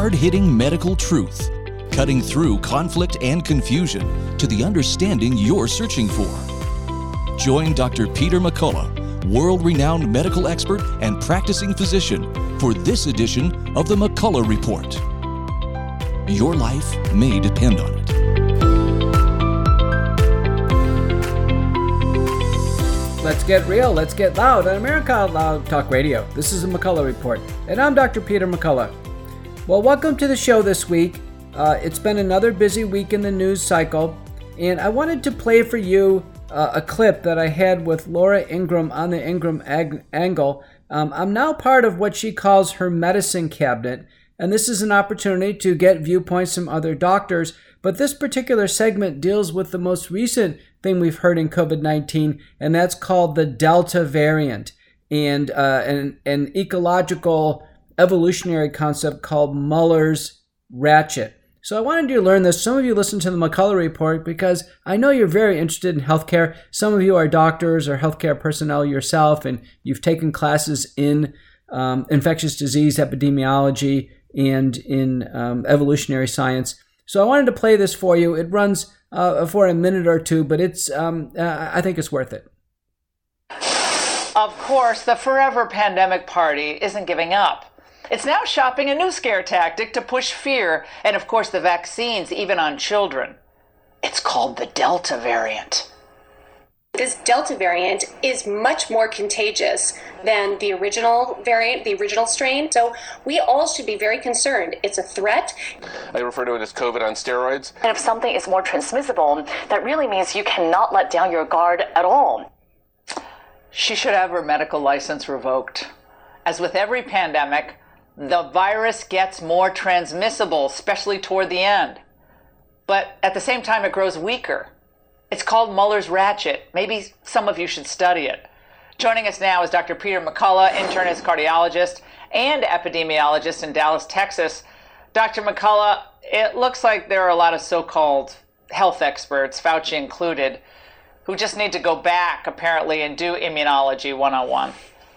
hard-hitting medical truth, cutting through conflict and confusion to the understanding you're searching for. Join Dr. Peter McCullough, world-renowned medical expert and practicing physician, for this edition of the McCullough Report. Your life may depend on it. Let's get real, let's get loud on America Out Loud Talk Radio. This is the McCullough Report, and I'm Dr. Peter McCullough. Well, welcome to the show this week. It's been another busy week in the news cycle, and I wanted to play for you a clip that I had with Laura Ingraham on the Ingraham Angle. I'm now part of what she calls her medicine cabinet, and this is an opportunity to get viewpoints from other doctors. But this particular segment deals with the most recent thing we've heard in COVID-19, and that's called the Delta variant, and an ecological evolutionary concept called Muller's ratchet. So I wanted you to learn this. Some of you listen to the McCullough Report because I know you're very interested in healthcare. Some of you are doctors or healthcare personnel yourself, and you've taken classes in infectious disease epidemiology and in evolutionary science. So I wanted to play this for you. It runs for a minute or two, but it's I think it's worth it. Of course, the forever pandemic party isn't giving up. It's now shopping a new scare tactic to push fear, and of course the vaccines, even on children. It's called the Delta variant. This Delta variant is much more contagious than the original variant, the original strain. So we all should be very concerned. It's a threat. I refer to it as COVID on steroids. And if something is more transmissible, that really means you cannot let down your guard at all. She should have her medical license revoked. As with every pandemic, the virus gets more transmissible, especially toward the end. But at the same time, it grows weaker. It's called Muller's ratchet. Maybe some of you should study it. Joining us now is Dr. Peter McCullough, internist cardiologist and epidemiologist in Dallas, Texas. Dr. McCullough, it looks like there are a lot of so-called health experts, Fauci included, who just need to go back, apparently, and do immunology 101.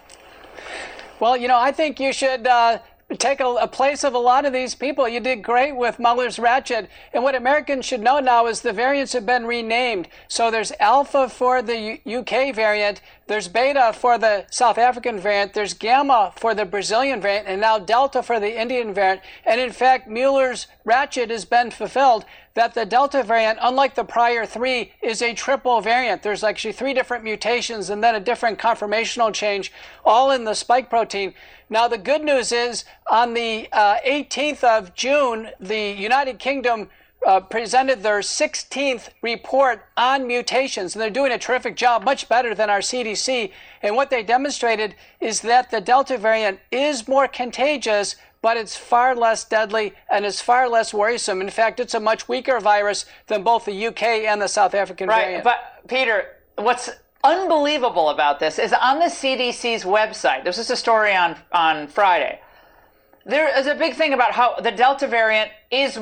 Well, I think you should take a place of a lot of these people. You did great with Muller's ratchet. And what Americans should know now is the variants have been renamed. So there's Alpha for the UK variant, there's Beta for the South African variant, there's Gamma for the Brazilian variant, and now Delta for the Indian variant. And in fact, Muller's ratchet has been fulfilled, that the Delta variant, unlike the prior three, is a triple variant. There's actually 3 different mutations and then a different conformational change, all in the spike protein. Now, the good news is on the 18th of June, the United Kingdom presented their 16th report on mutations, and they're doing a terrific job, much better than our CDC. And what they demonstrated is that the Delta variant is more contagious, but it's far less deadly and is far less worrisome. In fact, it's a much weaker virus than both the UK and the South African variant. Right, but Peter, what's unbelievable about this is on the CDC's website, this is a story on Friday, there is a big thing about how the Delta variant is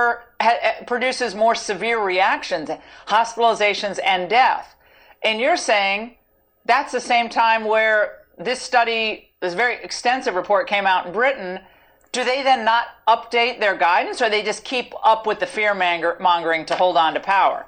produces more severe reactions, hospitalizations, and death. And you're saying that's the same time where this very extensive report came out in Britain. Do they then not update their guidance, or they just keep up with the fear-mongering to hold on to power?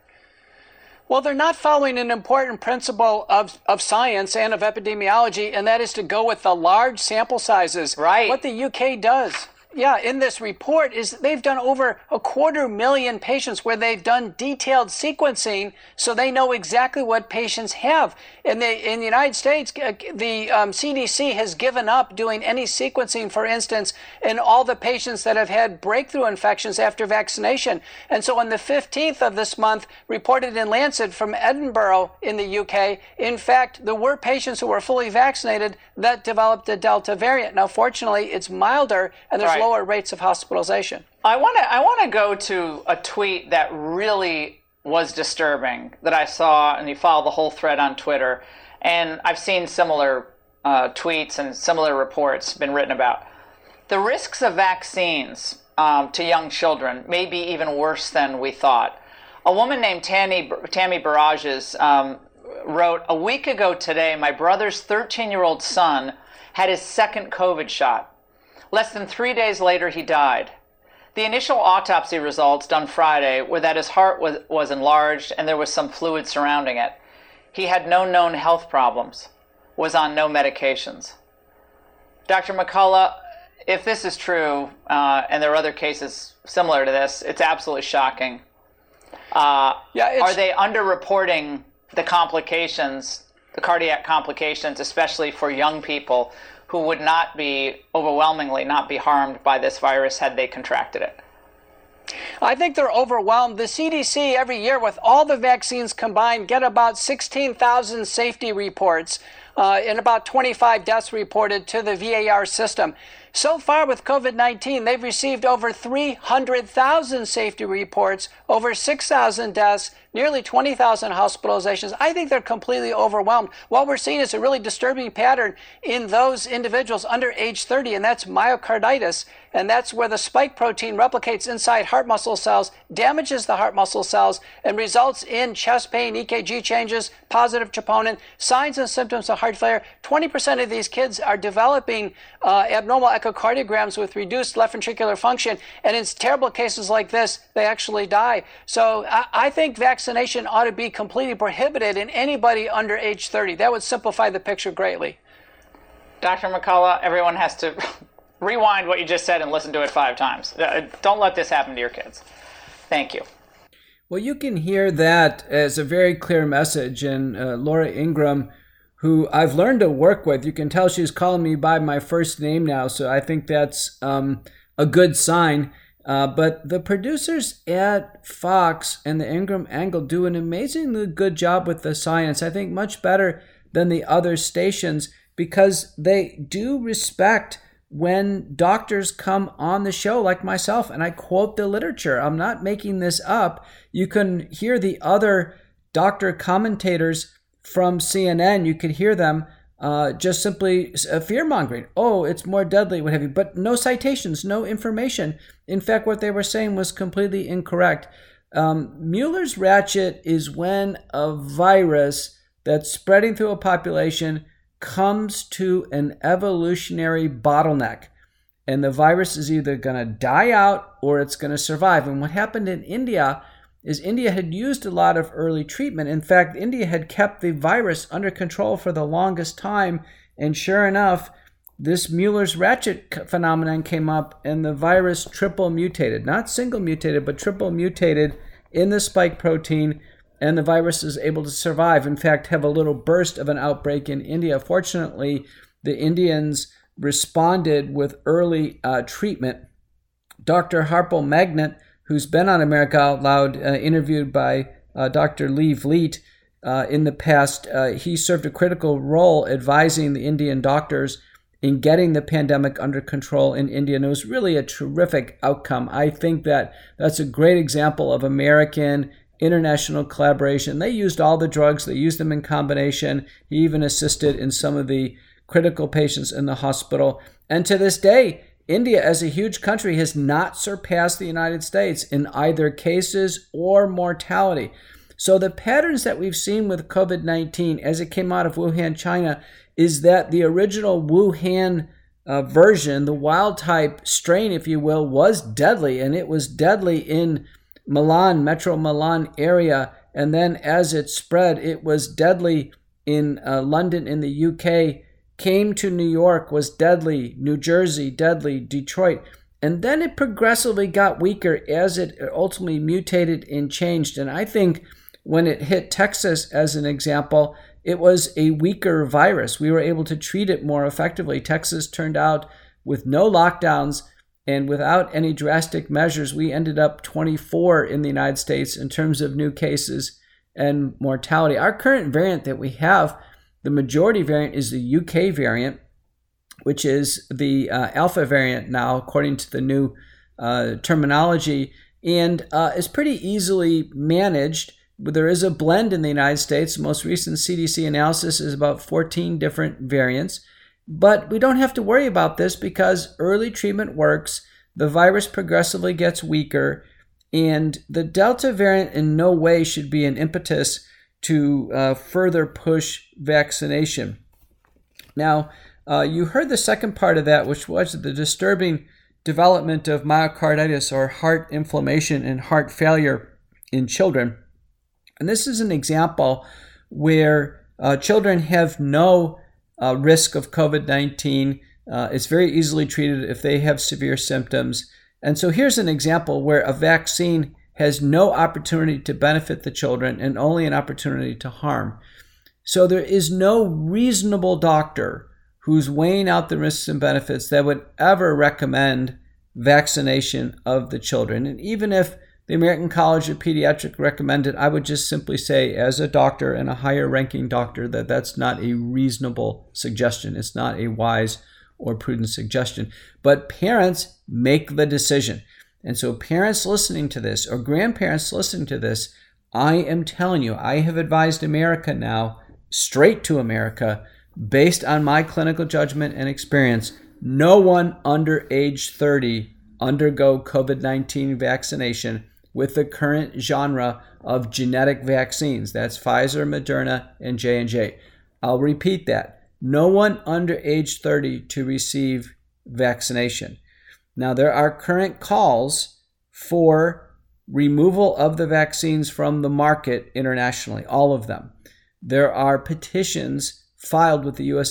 Well, they're not following an important principle of science and of epidemiology, and that is to go with the large sample sizes. Right. What the UK does, in this report is they've done over 250,000 patients where they've done detailed sequencing so they know exactly what patients have. In the United States, the CDC has given up doing any sequencing, for instance, in all the patients that have had breakthrough infections after vaccination. And so on the 15th of this month, reported in Lancet from Edinburgh in the UK, in fact, there were patients who were fully vaccinated that developed the Delta variant. Now, fortunately, it's milder and there's lower rates of hospitalization. I want to go to a tweet that really was disturbing that I saw, and you follow the whole thread on Twitter, and I've seen similar tweets and similar reports been written about. The risks of vaccines to young children may be even worse than we thought. A woman named Tammy Barages wrote, "A week ago today, my brother's 13-year-old son had his second COVID shot. Less than 3 days later, he died. The initial autopsy results done Friday were that his heart was enlarged and there was some fluid surrounding it. He had no known health problems, was on no medications. Dr. McCullough, if this is true, and there are other cases similar to this, it's absolutely shocking. Are they underreporting the complications, the cardiac complications, especially for young people who would overwhelmingly not be harmed by this virus had they contracted it? I think they're overwhelmed. The CDC every year with all the vaccines combined get about 16,000 safety reports and about 25 deaths reported to the VAR system. So far with COVID-19, they've received over 300,000 safety reports, over 6,000 deaths, nearly 20,000 hospitalizations. I think they're completely overwhelmed. What we're seeing is a really disturbing pattern in those individuals under age 30, and that's myocarditis. And that's where the spike protein replicates inside heart muscle cells, damages the heart muscle cells, and results in chest pain, EKG changes, positive troponin, signs and symptoms of heart failure. 20% of these kids are developing abnormal echocardiograms with reduced left ventricular function. And in terrible cases like this, they actually die. So I think vaccination ought to be completely prohibited in anybody under age 30. That would simplify the picture greatly. Dr. McCullough, everyone has to rewind what you just said and listen to it 5 times. Don't let this happen to your kids. Thank you. Well, you can hear that as a very clear message. And Laura Ingraham, who I've learned to work with, you can tell she's calling me by my first name now. So I think that's a good sign. But the producers at Fox and the Ingraham Angle do an amazingly good job with the science. I think much better than the other stations because they do respect when doctors come on the show like myself and I quote the literature. I'm not making this up. You can hear the other doctor commentators from CNN. You could hear them just simply fear-mongering. Oh, it's more deadly, what have you. But no citations, no information. In fact, what they were saying was completely incorrect. Mueller's ratchet is when a virus that's spreading through a population comes to an evolutionary bottleneck. And the virus is either going to die out or it's going to survive. And what happened in India is India had used a lot of early treatment. In fact, India had kept the virus under control for the longest time. And sure enough, this Mueller's ratchet phenomenon came up and the virus triple mutated. Not single mutated, but triple mutated in the spike protein. And the virus is able to survive. In fact, have a little burst of an outbreak in India. Fortunately, the Indians responded with early treatment. Dr. Harpal Magnant, who's been on America Out Loud, interviewed by Dr. Lee Vliet in the past, he served a critical role advising the Indian doctors in getting the pandemic under control in India. And it was really a terrific outcome. I think that's a great example of American international collaboration. They used all the drugs. They used them in combination. He even assisted in some of the critical patients in the hospital. And to this day, India, as a huge country, has not surpassed the United States in either cases or mortality. So the patterns that we've seen with COVID-19 as it came out of Wuhan, China, is that the original Wuhan version, the wild type strain, if you will, was deadly. And it was deadly in Milan, Metro Milan area. And then as it spread, it was deadly in London in the UK, came to New York, was deadly, New Jersey, deadly, Detroit. And then it progressively got weaker as it ultimately mutated and changed. And I think when it hit Texas, as an example, it was a weaker virus. We were able to treat it more effectively. Texas turned out with no lockdowns and without any drastic measures. We ended up 24 in the United States in terms of new cases and mortality. Our current variant that we have, the majority variant, is the UK variant, which is the alpha variant now, according to the new terminology, and is pretty easily managed. There is a blend in the United States. The most recent CDC analysis is about 14 different variants. But we don't have to worry about this because early treatment works, the virus progressively gets weaker, and the Delta variant in no way should be an impetus to further push vaccination. Now, You heard the second part of that, which was the disturbing development of myocarditis or heart inflammation and heart failure in children. And this is an example where children have no risk of COVID-19. It's very easily treated if they have severe symptoms. And so here's an example where a vaccine has no opportunity to benefit the children and only an opportunity to harm. So there is no reasonable doctor who's weighing out the risks and benefits that would ever recommend vaccination of the children. And even if the American College of Pediatrics recommended, I would just simply say, as a doctor and a higher ranking doctor, that that's not a reasonable suggestion. It's not a wise or prudent suggestion. But parents make the decision. And so parents listening to this or grandparents listening to this, I am telling you, I have advised America now, straight to America, based on my clinical judgment and experience, no one under age 30 undergo COVID-19 vaccination with the current genre of genetic vaccines. That's Pfizer, Moderna, and J&J. I'll repeat that. No one under age 30 to receive vaccination. Now, there are current calls for removal of the vaccines from the market internationally, all of them. There are petitions filed with the US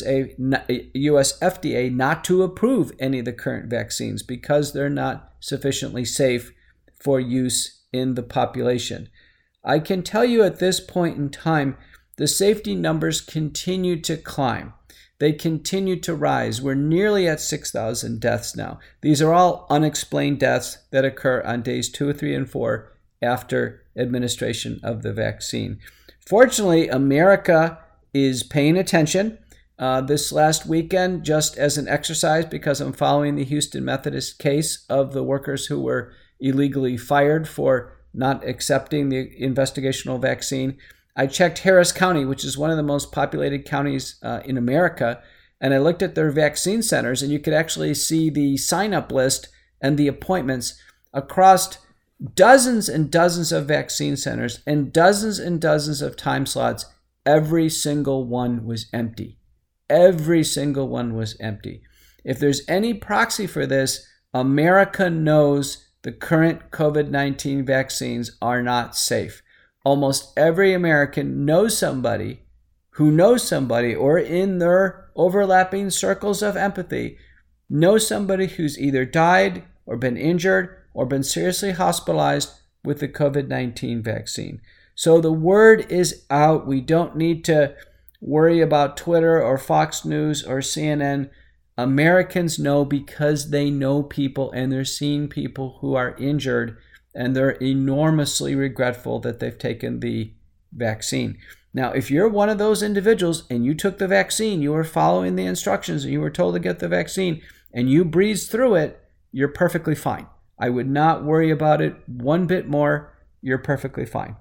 FDA not to approve any of the current vaccines because they're not sufficiently safe for use in the population. I can tell you at this point in time, the safety numbers continue to climb. They continue to rise. We're nearly at 6,000 deaths now. These are all unexplained deaths that occur on days 2, 3, and 4 after administration of the vaccine. Fortunately, America is paying attention. This last weekend, just as an exercise, because I'm following the Houston Methodist case of the workers who were illegally fired for not accepting the investigational vaccine, I checked Harris County, which is one of the most populated counties in America, and I looked at their vaccine centers, and you could actually see the sign-up list and the appointments across dozens and dozens of vaccine centers and dozens of time slots. Every single one was empty. Every single one was empty. If there's any proxy for this, America knows the current COVID-19 vaccines are not safe. Almost every American knows somebody who knows somebody, or in their overlapping circles of empathy, knows somebody who's either died or been injured or been seriously hospitalized with the COVID-19 vaccine. So the word is out. We don't need to worry about Twitter or Fox News or CNN. Americans know because they know people and they're seeing people who are injured, and they're enormously regretful that they've taken the vaccine. Now, if you're one of those individuals and you took the vaccine, you were following the instructions and you were told to get the vaccine and you breezed through it, you're perfectly fine. I would not worry about it one bit more. You're perfectly fine.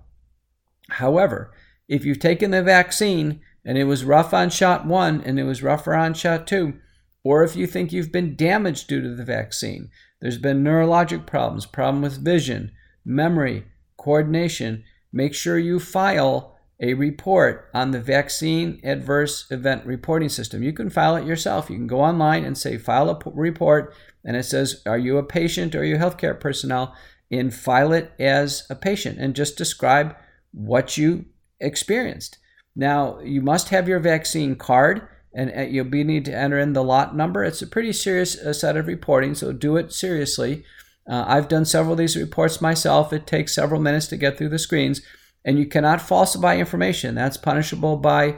However, if you've taken the vaccine and it was rough on shot 1 and it was rougher on shot 2, or if you think you've been damaged due to the vaccine, there's been neurologic problems, problem with vision, memory, coordination, make sure you file a report on the Vaccine Adverse Event Reporting System. You can file it yourself. You can go online and say, file a report, and it says, are you a patient or are you healthcare personnel? And file it as a patient and just describe what you experienced. Now, you must have your vaccine card, and you'll need to enter in the lot number. It's a pretty serious set of reporting, so do it seriously. I've done several of these reports myself. It takes several minutes to get through the screens, and you cannot falsify information. That's punishable by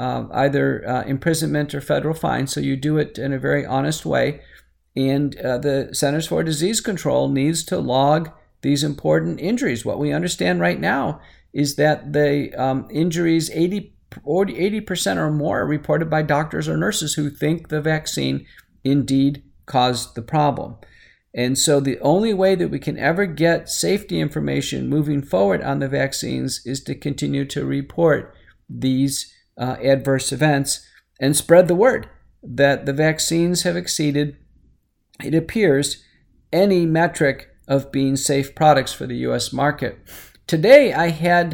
either imprisonment or federal fine, so you do it in a very honest way. And the Centers for Disease Control needs to log these important injuries. What we understand right now is that the injuries, 80% or more, are reported by doctors or nurses who think the vaccine indeed caused the problem. And so the only way that we can ever get safety information moving forward on the vaccines is to continue to report these adverse events and spread the word that the vaccines have exceeded, it appears, any metric of being safe products for the U.S. market. Today, I had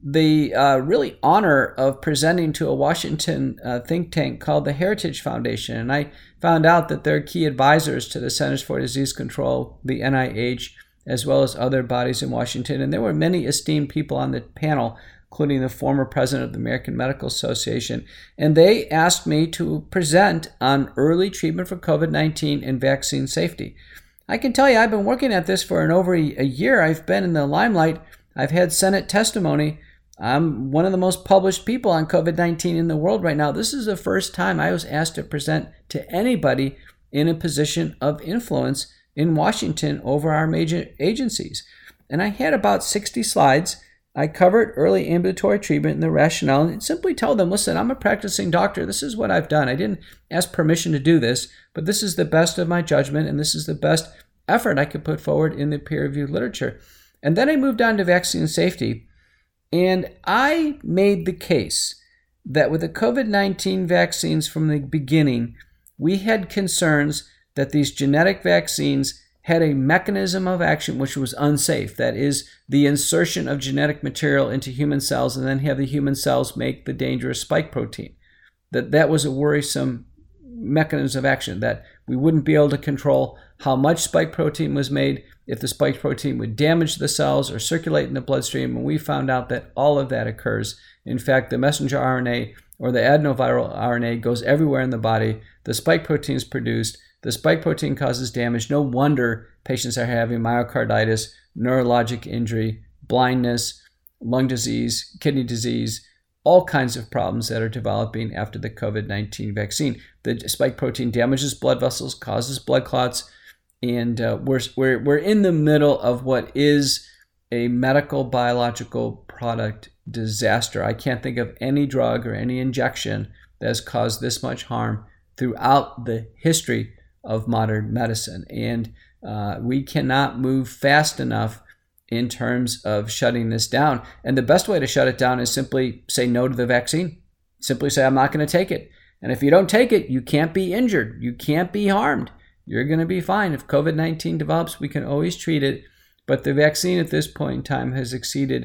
the really honor of presenting to a Washington think tank called the Heritage Foundation. And I found out that they're key advisors to the Centers for Disease Control, the NIH, as well as other bodies in Washington. And there were many esteemed people on the panel, including the former president of the American Medical Association. And they asked me to present on early treatment for COVID-19 and vaccine safety. I can tell you, I've been working at this for over a year. I've been in the limelight. I've had Senate testimony. I'm one of the most published people on COVID-19 in the world right now. This is the first time I was asked to present to anybody in a position of influence in Washington over our major agencies. And I had about 60 slides. I covered early ambulatory treatment and the rationale, and simply told them, listen, I'm a practicing doctor. This is what I've done. I didn't ask permission to do this, but this is the best of my judgment, and this is the best effort I could put forward in the peer-reviewed literature. And then I moved on to vaccine safety, and I made the case that with the COVID-19 vaccines from the beginning, we had concerns that these genetic vaccines had a mechanism of action which was unsafe. That is, the insertion of genetic material into human cells and then have the human cells make the dangerous spike protein. That was a worrisome mechanism of action, that we wouldn't be able to control how much spike protein was made, if the spike protein would damage the cells or circulate in the bloodstream. And we found out that all of that occurs. In fact, the messenger RNA or the adenoviral RNA goes everywhere in the body. The spike protein is produced. The spike protein causes damage. No wonder patients are having myocarditis, neurologic injury, blindness, lung disease, kidney disease, all kinds of problems that are developing after the COVID-19 vaccine. The spike protein damages blood vessels, causes blood clots, and we're in the middle of what is a medical biological product disaster. I can't think of any drug or any injection that has caused this much harm throughout the history of modern medicine. And we cannot move fast enough in terms of shutting this down. And the best way to shut it down is simply say no to the vaccine. Simply say, I'm not going to take it. And if you don't take it, you can't be injured. You can't be harmed. You're going to be fine. If COVID-19 develops, we can always treat it. But the vaccine at this point in time has exceeded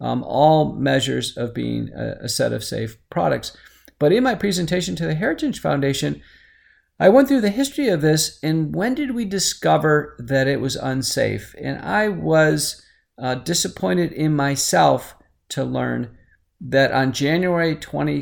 all measures of being a set of safe products. But in my presentation to the Heritage Foundation, I went through the history of this and when did we discover that it was unsafe? And I was disappointed in myself to learn that on January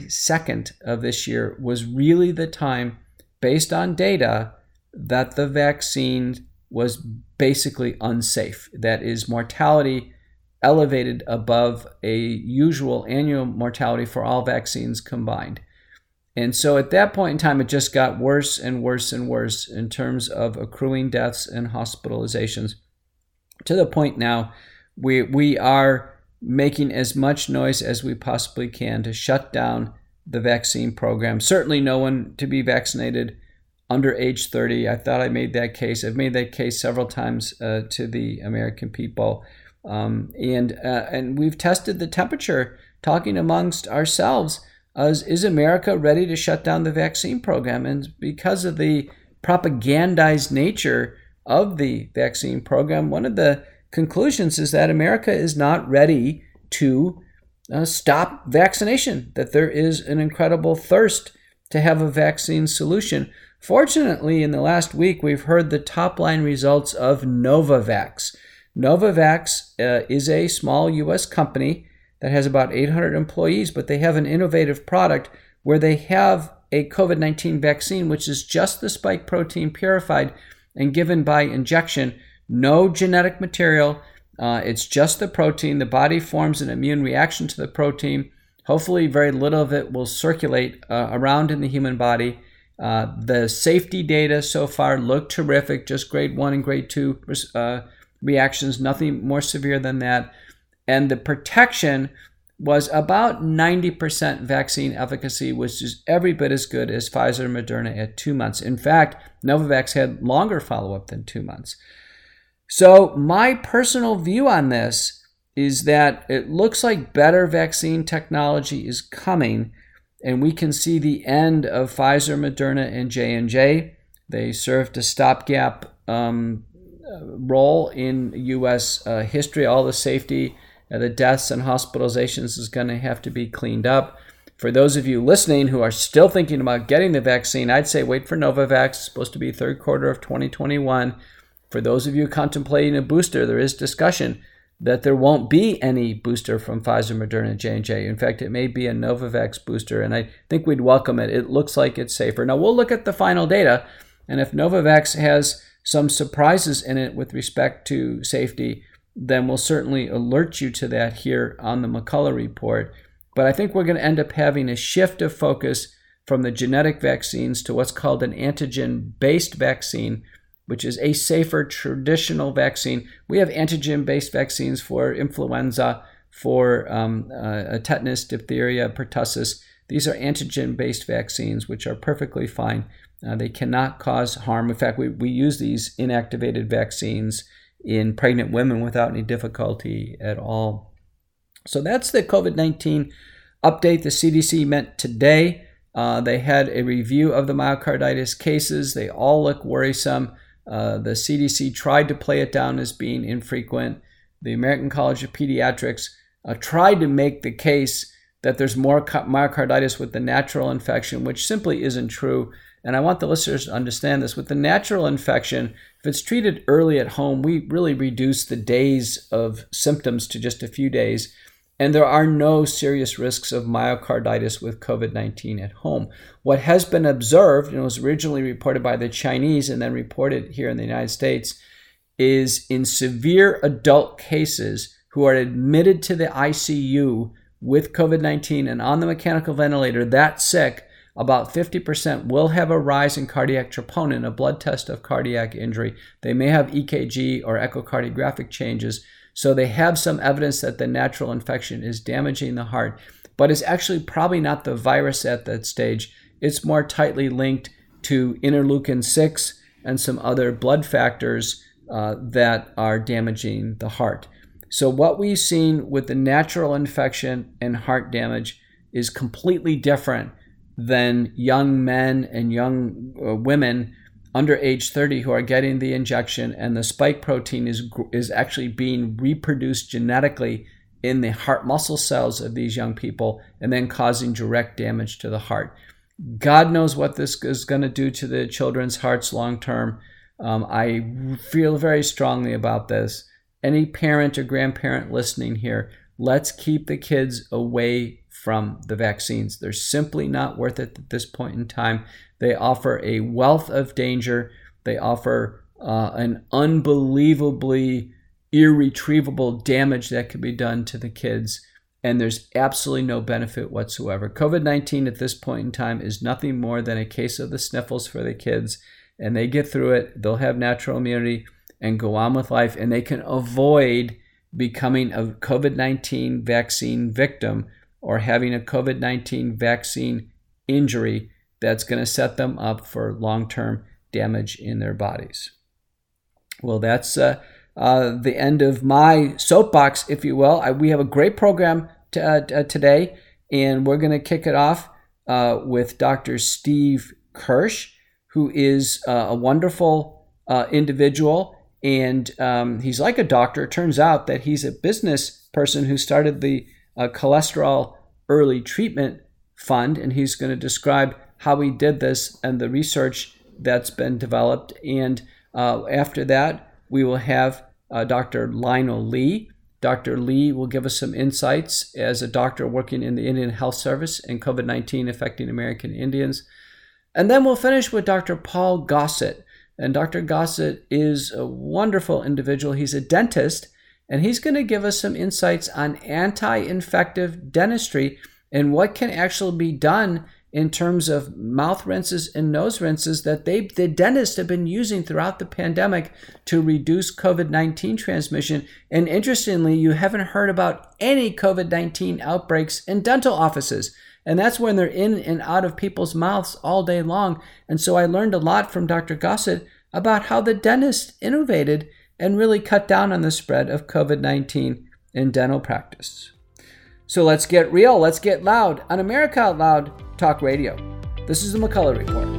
22nd of this year was really the time, based on data, that the vaccine was basically unsafe. That is, mortality elevated above a usual annual mortality for all vaccines combined. And so at that point in time, it just got worse and worse and worse in terms of accruing deaths and hospitalizations, to the point now we are making as much noise as we possibly can to shut down the vaccine program. Certainly no one to be vaccinated under age 30. I thought I made that case. I've made that case several times to the American people. And we've tested the temperature, talking amongst ourselves. Is America ready to shut down the vaccine program? And because of the propagandized nature of the vaccine program, one of the conclusions is that America is not ready to stop vaccination, that there is an incredible thirst to have a vaccine solution. Fortunately, in the last week, we've heard the top-line results of Novavax. Novavax is a small U.S. company that has about 800 employees, but they have an innovative product where they have a COVID-19 vaccine, which is just the spike protein purified and given by injection. No genetic material. It's just the protein. The body forms an immune reaction to the protein. Hopefully, very little of it will circulate around in the human body. The safety data so far look terrific, just grade 1 and grade 2 reactions, nothing more severe than that. And the protection was about 90% vaccine efficacy, which is every bit as good as Pfizer and Moderna at 2 months. In fact, Novavax had longer follow-up than 2 months. So my personal view on this is that it looks like better vaccine technology is coming, and we can see the end of Pfizer, Moderna, and J&J. They served a stopgap role in U.S. history. All the safety The deaths and hospitalizations is going to have to be cleaned up. For those of you listening who are still thinking about getting the vaccine, I'd say wait for Novavax. It's supposed to be third quarter of 2021. For those of you contemplating a booster, there is discussion that there won't be any booster from Pfizer, Moderna, J&J. In fact, it may be a Novavax booster, and I think we'd welcome it. It looks like it's safer. Now, we'll look at the final data, and if Novavax has some surprises in it with respect to safety, then we'll certainly alert you to that here on the McCullough Report. But I think we're going to end up having a shift of focus from the genetic vaccines to what's called an antigen-based vaccine, which is a safer traditional vaccine. We have antigen-based vaccines for influenza, for tetanus, diphtheria, pertussis. These are antigen-based vaccines, which are perfectly fine. They cannot cause harm. In fact, we use these inactivated vaccines in pregnant women without any difficulty at all. So that's the COVID-19 update the CDC met today. They had a review of the myocarditis cases. They all look worrisome. The CDC tried to play it down as being infrequent. The American College of Pediatrics tried to make the case that there's more myocarditis with the natural infection, which simply isn't true. And I want the listeners to understand this. With the natural infection, if it's treated early at home, we really reduce the days of symptoms to just a few days. And there are no serious risks of myocarditis with COVID-19 at home. What has been observed, and was originally reported by the Chinese and then reported here in the United States, is in severe adult cases who are admitted to the ICU with COVID-19 and on the mechanical ventilator that sick, about 50% will have a rise in cardiac troponin, a blood test of cardiac injury. They may have EKG or echocardiographic changes. So they have some evidence that the natural infection is damaging the heart, but it's actually probably not the virus at that stage. It's more tightly linked to interleukin-6 and some other blood factors that are damaging the heart. So what we've seen with the natural infection and heart damage is completely different than young men and young women under age 30 who are getting the injection, and the spike protein is actually being reproduced genetically in the heart muscle cells of these young people and then causing direct damage to the heart. God knows what this is going to do to the children's hearts long term. I feel very strongly about this. Any parent or grandparent listening here, let's keep the kids away from the vaccines. They're simply not worth it at this point in time. They offer a wealth of danger. They offer an unbelievably irretrievable damage that could be done to the kids, and there's absolutely no benefit whatsoever. COVID-19 at this point in time is nothing more than a case of the sniffles for the kids, and they get through it. They'll have natural immunity and go on with life, and they can avoid becoming a COVID-19 vaccine victim or having a COVID-19 vaccine injury that's going to set them up for long-term damage in their bodies. Well, that's the end of my soapbox, if you will. We have a great program today, and we're going to kick it off with Dr. Steve Kirsch, who is a wonderful individual, and he's like a doctor. It turns out that he's a business person who started the Cholesterol Early Treatment Fund, and he's going to describe how he did this and the research that's been developed. And after that, we will have Dr. Lionel Lee. Dr. Lee will give us some insights as a doctor working in the Indian Health Service and COVID-19 affecting American Indians. And then we'll finish with Dr. Paul Gossett. And Dr. Gossett is a wonderful individual. He's a dentist, and he's going to give us some insights on anti-infective dentistry and what can actually be done in terms of mouth rinses and nose rinses that the dentists have been using throughout the pandemic to reduce COVID-19 transmission. And interestingly, you haven't heard about any COVID-19 outbreaks in dental offices. And that's when they're in and out of people's mouths all day long. And so I learned a lot from Dr. Gossett about how the dentist innovated and really cut down on the spread of COVID-19 in dental practice. So let's get real, let's get loud on America Out Loud Talk Radio. This is the McCullough Report.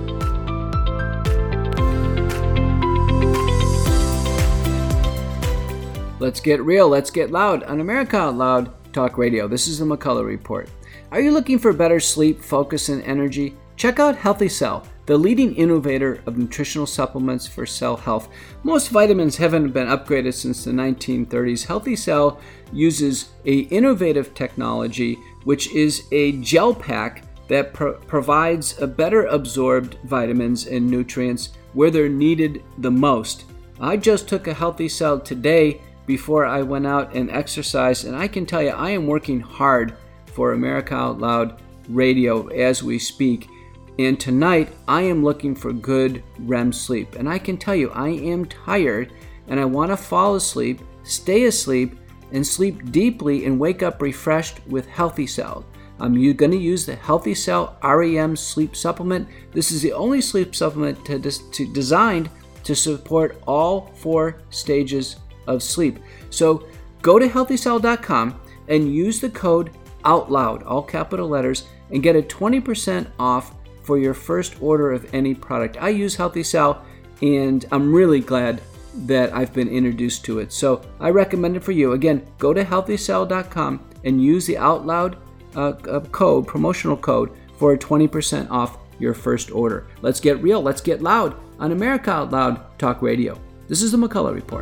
Let's get real, let's get loud on America Out Loud Talk Radio. This is the McCullough Report. Are you looking for better sleep, focus, and energy? Check out Healthy Cell, the leading innovator of nutritional supplements for cell health. Most vitamins haven't been upgraded since the 1930s. Healthy Cell uses an innovative technology, which is a gel pack that provides a better absorbed vitamins and nutrients where they're needed the most. I just took a Healthy Cell today before I went out and exercised, and I can tell you I am working hard for America Out Loud Radio as we speak. And tonight I am looking for good REM sleep. And I can tell you I am tired and I want to fall asleep, stay asleep, and sleep deeply and wake up refreshed with Healthy Cell. I'm going to use the Healthy Cell REM sleep supplement. This is the only sleep supplement designed to support all 4 stages of sleep. So go to healthycell.com and use the code OUTLOUD, all capital letters, and get a 20% off for your first order of any product. I use Healthy Cell, and I'm really glad that I've been introduced to it. So I recommend it for you. Again, go to healthycell.com and use the OUTLOUD promotional code for a 20% off your first order. Let's get real, let's get loud on America Out Loud Talk Radio. This is the McCullough Report.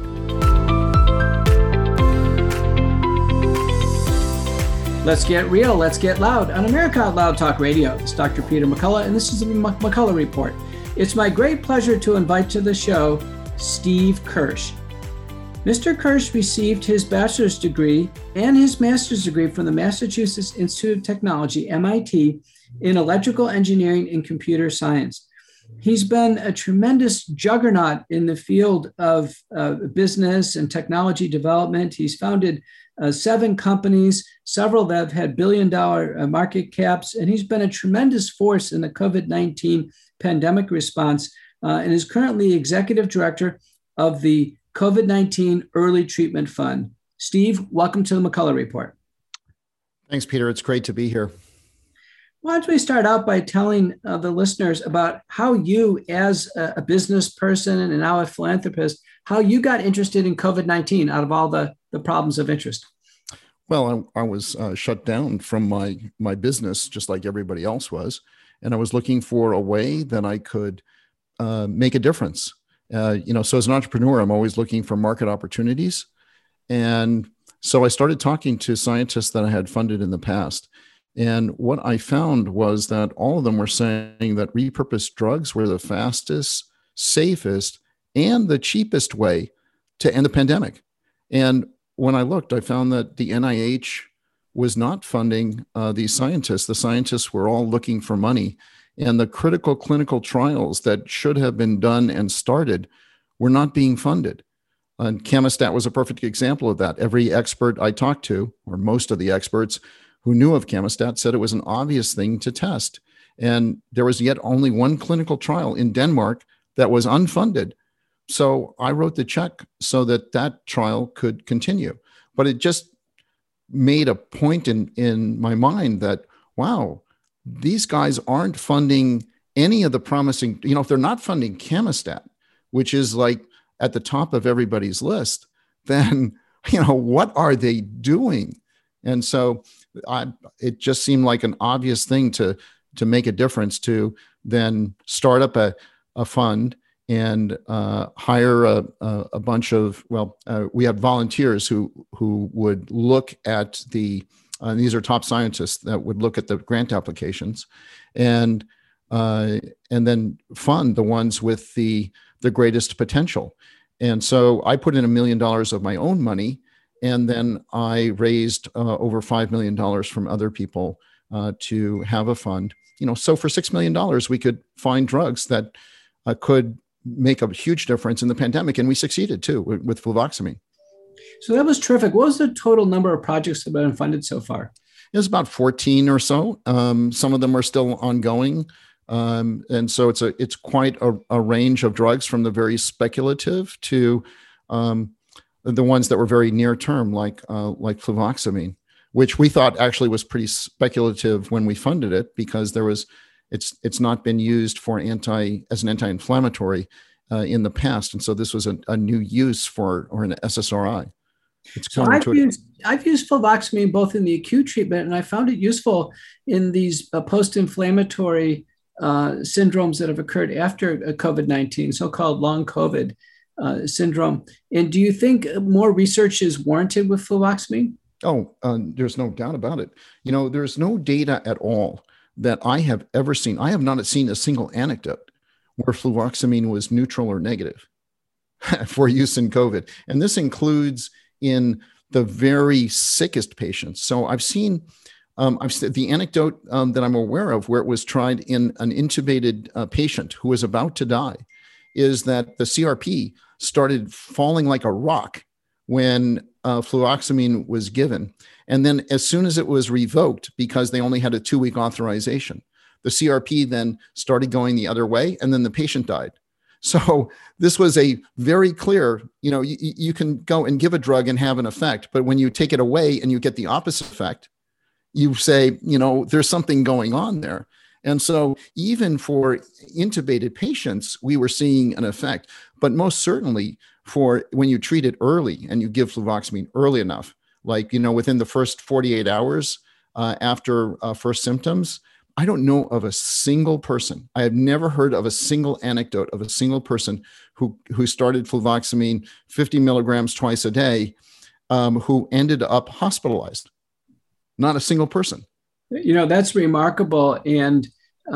Let's get real, let's get loud on America Out Loud Talk Radio. It's Dr. Peter McCullough, and this is the McCullough Report. It's my great pleasure to invite to the show Steve Kirsch. Mr. Kirsch received his bachelor's degree and his master's degree from the Massachusetts Institute of Technology, MIT, in electrical engineering and computer science. He's been a tremendous juggernaut in the field of business and technology development. He's founded 7 companies, several that have had billion-dollar market caps, and he's been a tremendous force in the COVID-19 pandemic response and is currently executive director of the COVID-19 Early Treatment Fund. Steve, welcome to the McCullough Report. Thanks, Peter. It's great to be here. Why don't we start out by telling the listeners about how you, as a business person and now a philanthropist, how you got interested in COVID-19 out of all the problems of interest? Well, I was shut down from my business, just like everybody else was. And I was looking for a way that I could make a difference. So as an entrepreneur, I'm always looking for market opportunities. And so I started talking to scientists that I had funded in the past. And what I found was that all of them were saying that repurposed drugs were the fastest, safest, and the cheapest way to end the pandemic. And when I looked, I found that the NIH was not funding these scientists. The scientists were all looking for money. And the critical clinical trials that should have been done and started were not being funded. And Camostat was a perfect example of that. Every expert I talked to, or most of the experts who knew of Camostat, said it was an obvious thing to test. And there was yet only one clinical trial in Denmark that was unfunded. So I wrote the check so that that trial could continue. But it just made a point in my mind that, wow, these guys aren't funding any of the promising, if they're not funding Camostat, which is like at the top of everybody's list, then, what are they doing? And so it just seemed like an obvious thing to make a difference, to then start up a fund and hire a bunch of, we had volunteers who would look at these are top scientists that would look at the grant applications and then fund the ones with the greatest potential. And so I put in $1 million of my own money, and then I raised over $5 million from other people to have a fund. So for $6 million, we could find drugs that could make a huge difference in the pandemic. And we succeeded too with fluvoxamine. So that was terrific. What was the total number of projects that have been funded so far? It was about 14 or so. Some of them are still ongoing. And so it's quite a range of drugs, from the very speculative to the ones that were very near term, like fluvoxamine, which we thought actually was pretty speculative when we funded it, because it's not been used as an anti-inflammatory in the past. And so this was a new use or an SSRI. It's So counterintuitive. I've used fluvoxamine both in the acute treatment, and I found it useful in these post-inflammatory syndromes that have occurred after COVID-19, so-called long COVID syndrome. And do you think more research is warranted with fluvoxamine? Oh, there's no doubt about it. There's no data at all that I have ever seen. I have not seen a single anecdote where fluvoxamine was neutral or negative for use in COVID. And this includes in the very sickest patients. So I've seen the anecdote that I'm aware of where it was tried in an intubated patient who was about to die is that the CRP started falling like a rock when fluvoxamine was given. And then as soon as it was revoked, because they only had a 2-week authorization, the CRP then started going the other way, and then the patient died. So this was a very clear, you can go and give a drug and have an effect, but when you take it away and you get the opposite effect, you say, there's something going on there. And so even for intubated patients, we were seeing an effect, but most certainly for when you treat it early and you give fluvoxamine early enough, like, within the first 48 hours after first symptoms, I don't know of a single person. I have never heard of a single anecdote of a single person who started fluvoxamine 50 milligrams twice a day, who ended up hospitalized. Not a single person. That's remarkable. And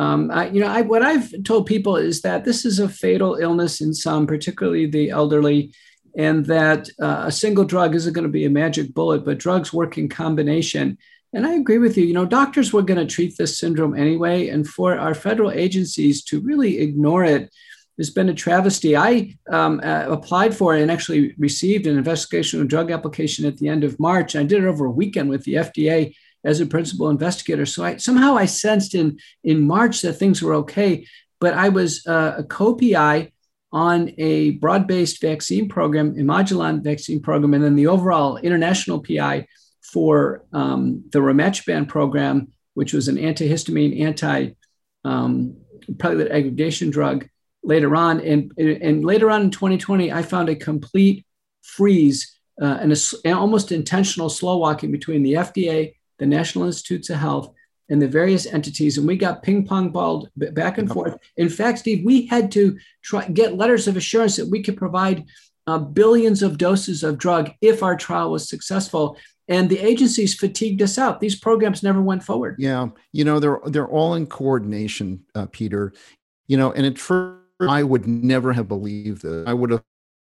what I've told people is that this is a fatal illness in some, particularly the elderly, and that a single drug isn't going to be a magic bullet, but drugs work in combination. And I agree with you. Doctors were going to treat this syndrome anyway. And for our federal agencies to really ignore it has been a travesty. I applied for and actually received an investigational drug application at the end of March. I did it over a weekend with the FDA as a principal investigator. So I sensed in March that things were okay, but I was a co-PI on a broad-based vaccine program, Imagilon vaccine program, and then the overall international PI for the Rimegepant program, which was an antihistamine, anti-platelet aggregation drug later on. And later on in 2020, I found a complete freeze and an almost intentional slow walking between the FDA, the National Institutes of Health, and the various entities. And we got ping pong balled back and forth. In fact, Steve, we had to get letters of assurance that we could provide billions of doses of drug if our trial was successful. And the agencies fatigued us out. These programs never went forward. Yeah. They're all in coordination, Peter, and at first I would never have believed it. I would have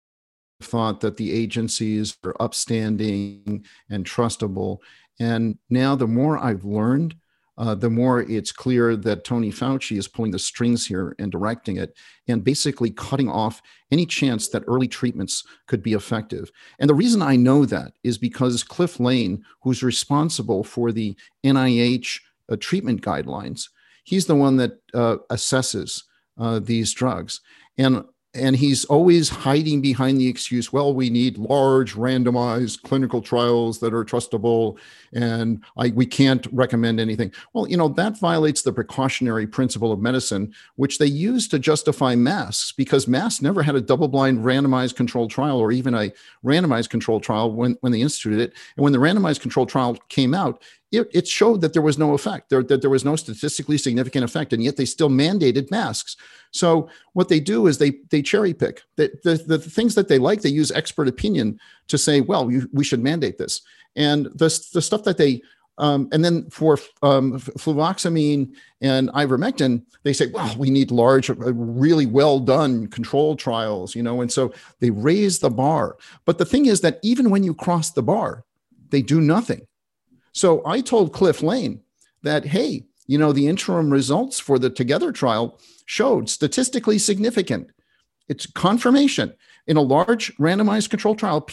thought that the agencies are upstanding and trustable. And now the more I've learned, the more it's clear that Tony Fauci is pulling the strings here and directing it and basically cutting off any chance that early treatments could be effective. And the reason I know that is because Cliff Lane, who's responsible for the NIH treatment guidelines, he's the one that assesses these drugs. And he's always hiding behind the excuse, well, we need large randomized clinical trials that are trustable, and we can't recommend anything. Well, that violates the precautionary principle of medicine, which they use to justify masks, because masks never had a double-blind randomized controlled trial or even a randomized controlled trial when they instituted it. And when the randomized controlled trial came out, it showed that there was no effect, that there was no statistically significant effect, and yet they still mandated masks. So what they do is they cherry pick. The things that they like, they use expert opinion to say, well, we should mandate this. And the stuff that they, and then for fluvoxamine and ivermectin, they say, well, we need large, really well done controlled trials, and so they raise the bar. But the thing is that even when you cross the bar, they do nothing. So I told Cliff Lane that, hey, the interim results for the Together trial showed statistically significant. It's confirmation in a large randomized controlled trial,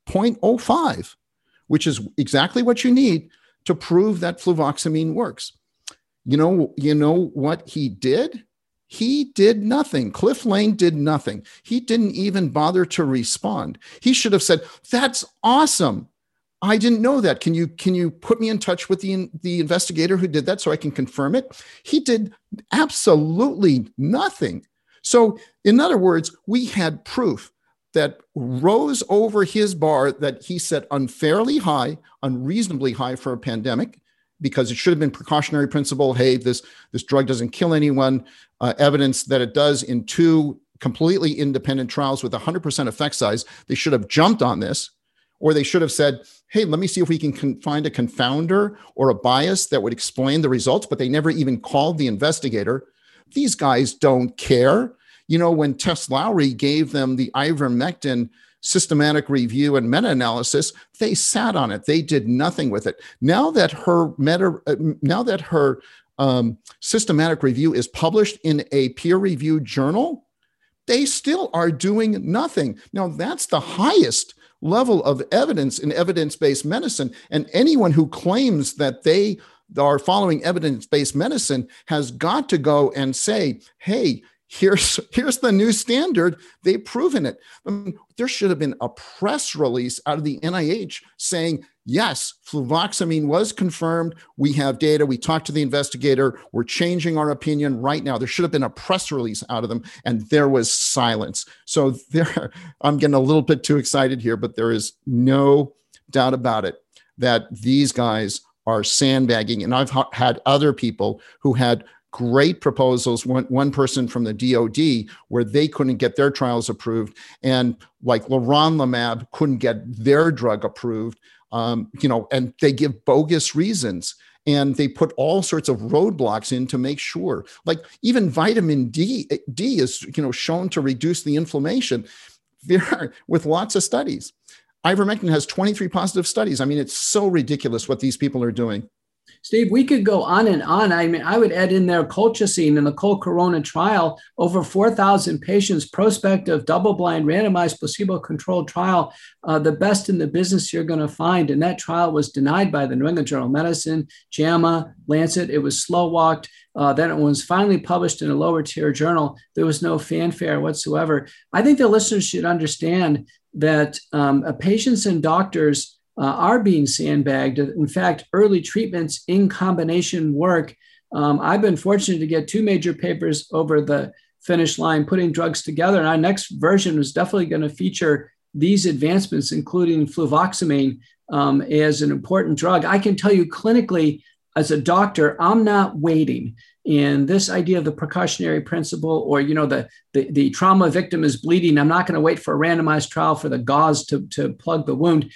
P.05, which is exactly what you need to prove that fluvoxamine works. You know what he did? He did nothing. Cliff Lane did nothing. He didn't even bother to respond. He should have said, that's awesome. I didn't know that. Can you put me in touch with the investigator who did that so I can confirm it? He did absolutely nothing. So in other words, we had proof that rose over his bar that he set unfairly high, unreasonably high for a pandemic, because it should have been precautionary principle. Hey, this drug doesn't kill anyone. Evidence that it does in 2 completely independent trials with 100% effect size. They should have jumped on this, or they should have said, hey, let me see if we can find a confounder or a bias that would explain the results, but they never even called the investigator. These guys don't care. You know, when Tess Lowry gave them the ivermectin systematic review and meta-analysis, they sat on it. They did nothing with it. Now that her systematic review is published in a peer-reviewed journal, they still are doing nothing. Now, that's the highest level of evidence in evidence-based medicine. And anyone who claims that they are following evidence-based medicine has got to go and say, hey, here's the new standard. They've proven it. I mean, there should have been a press release out of the NIH saying, yes, fluvoxamine was confirmed. We have data. We talked to the investigator. We're changing our opinion right now. There should have been a press release out of them, and there was silence. So I'm getting a little bit too excited here, but there is no doubt about it that these guys are sandbagging. And I've had other people who had great proposals. One person from the DOD where they couldn't get their trials approved, and like leronlimab couldn't get their drug approved, and they give bogus reasons, and they put all sorts of roadblocks in to make sure. Like even vitamin D is shown to reduce the inflammation with lots of studies. Ivermectin has 23 positive studies. I mean, it's so ridiculous what these people are doing. Steve, we could go on and on. I mean, I would add in there colchicine in the Col-Corona trial, over 4,000 patients, prospective, double-blind, randomized, placebo-controlled trial, the best in the business you're going to find. And that trial was denied by the New England Journal of Medicine, JAMA, Lancet. It was slow-walked. Then it was finally published in a lower-tier journal. There was no fanfare whatsoever. I think the listeners should understand that patients and doctors are being sandbagged. In fact, early treatments in combination work. I've been fortunate to get 2 major papers over the finish line, putting drugs together. And our next version is definitely going to feature these advancements, including fluvoxamine as an important drug. I can tell you clinically, as a doctor, I'm not waiting. And this idea of the precautionary principle, or, the trauma victim is bleeding, I'm not going to wait for a randomized trial for the gauze to plug the wound.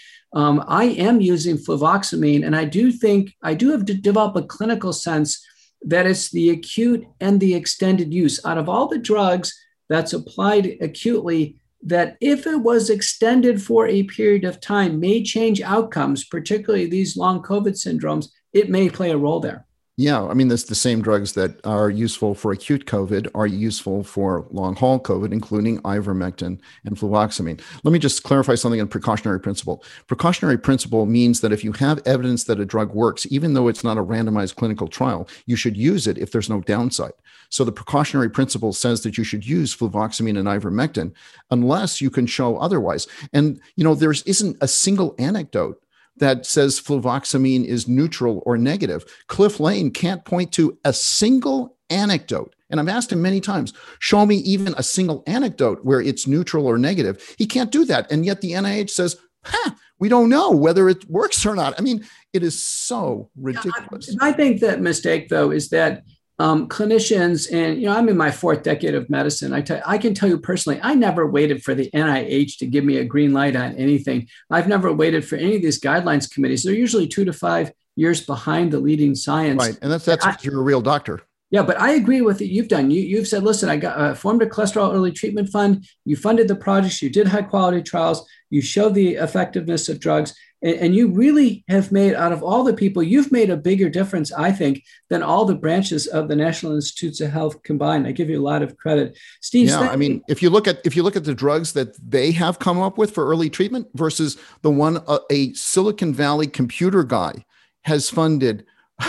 I am using fluvoxamine, and I do have to develop a clinical sense that it's the acute and the extended use out of all the drugs that's applied acutely, that if it was extended for a period of time may change outcomes, particularly these long COVID syndromes. It may play a role there. Yeah, I mean, the same drugs that are useful for acute COVID are useful for long haul COVID, including ivermectin and fluvoxamine. Let me just clarify something on precautionary principle. Precautionary principle means that if you have evidence that a drug works, even though it's not a randomized clinical trial, you should use it if there's no downside. So the precautionary principle says that you should use fluvoxamine and ivermectin unless you can show otherwise. And, there isn't a single anecdote that says fluvoxamine is neutral or negative. Cliff Lane can't point to a single anecdote. And I've asked him many times, show me even a single anecdote where it's neutral or negative. He can't do that. And yet the NIH says, we don't know whether it works or not. I mean, it is so ridiculous. I think that mistake, though, is that clinicians, and I'm in my 4th decade of medicine. I can tell you personally, I never waited for the NIH to give me a green light on anything. I've never waited for any of these guidelines committees. They're usually 2 to 5 years behind the leading science. Right, and that's you're a real doctor. Yeah, but I agree with what you've done. You've said, listen, I formed a cholesterol early treatment fund. You funded the projects. You did high quality trials. You showed the effectiveness of drugs. And you really have made, out of all the people, you've made a bigger difference, I think, than all the branches of the National Institutes of Health combined. I give you a lot of credit. Steve. Yeah, I mean, if you look at the drugs that they have come up with for early treatment versus the one a Silicon Valley computer guy has funded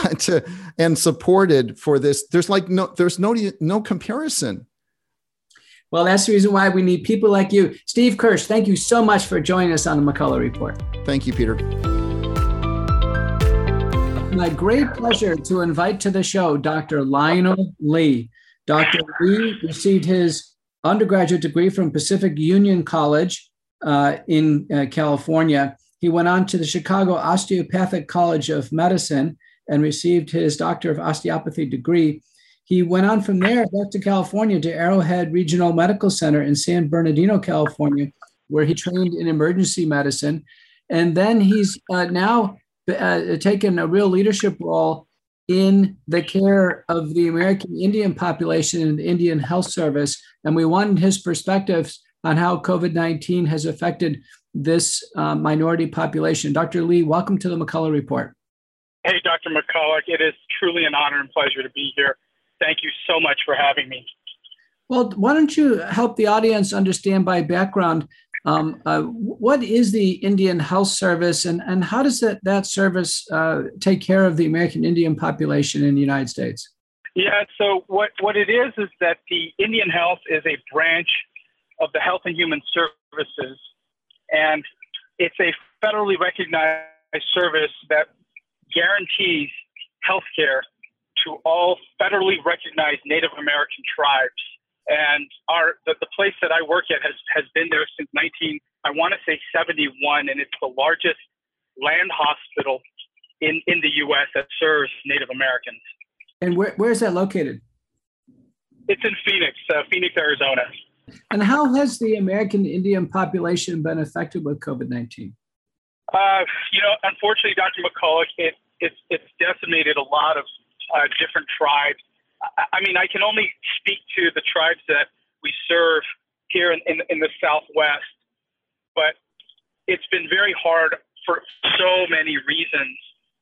and supported for this, there's no comparison. Well, that's the reason why we need people like you. Steve Kirsch, thank you so much for joining us on the McCullough Report. Thank you, Peter. My great pleasure to invite to the show Dr. Lionel Lee. Dr. Lee received his undergraduate degree from Pacific Union College in California. He went on to the Chicago Osteopathic College of Medicine and received his Doctor of Osteopathy degree. He went on from there back to California to Arrowhead Regional Medical Center in San Bernardino, California, where he trained in emergency medicine. And then he's now taken a real leadership role in the care of the American Indian population in the Indian Health Service. And we wanted his perspectives on how COVID-19 has affected this minority population. Dr. Lee, welcome to the McCullough Report. Hey, Dr. McCullough, it is truly an honor and pleasure to be here. Thank you so much for having me. Well, why don't you help the audience understand by background, what is the Indian Health Service and how does that service take care of the American Indian population in the United States? Yeah, so what it is that the Indian Health is a branch of the Health and Human Services, and it's a federally recognized service that guarantees health care to all federally recognized Native American tribes. And the place that I work at has been there since 71, and it's the largest land hospital in the U.S. that serves Native Americans. And where is that located? It's in Phoenix, Arizona. And how has the American Indian population been affected with COVID-19? Unfortunately, Dr. McCullough, it's decimated a lot of different tribes. I mean, I can only speak to the tribes that we serve here in the Southwest, but it's been very hard for so many reasons.